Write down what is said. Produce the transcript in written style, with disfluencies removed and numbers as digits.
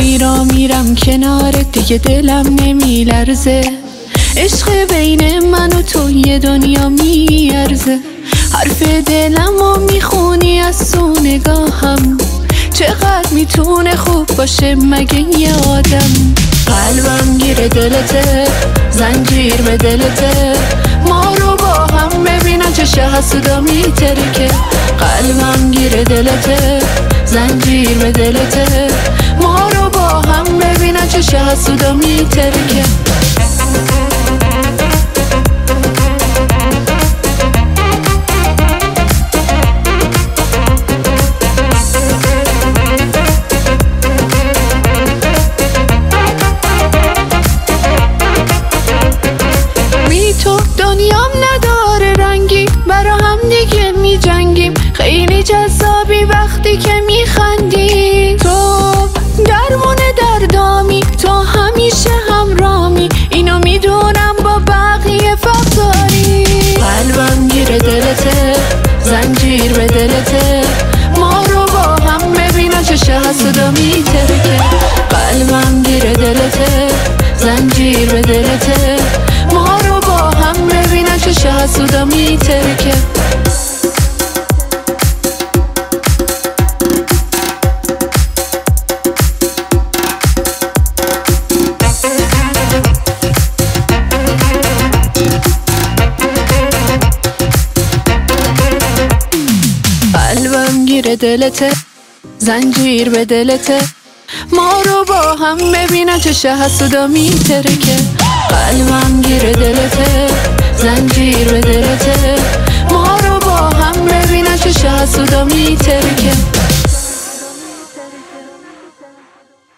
وقتی را میرم کنارت دیگه دلم نمیلرزه. عشق بین من و تو یه دنیا میارزه. حرف دلمو میخونی از تو نگاهم، چقدر میتونه خوب باشه مگه یه آدم. قلبم گیره دلته، زنجیر به دلته، ما رو با هم ببینن چه حسودا میترکه. قلبم گیره دلته، زنجیر به دلته، ما رو با هم ببینن چه حسودا میترکه. دنیام نداره رنگی، برا هم دیگه می جنگیم. خیلی جذابی وقتی که می خندی. تو درمون دردامی، تو همیشه همرامی، اینو میدونم با بقیه فقداری. قلبم گیره دلته، زنجیر به دلته، ما رو با هم ببینن چه حسودا میترکه. قلبم گیره دلته، زنجیر به دلته، ما رو با هم ببینن چه حسودا میترکه. قلبم گیره دلته، زنجیر به دلته، ما رو با هم ببینن چه حسودا میترکه. قلبم گیره دلته، زنجیر به دلته، ما رو با هم ببینن چه حسودا میترکه.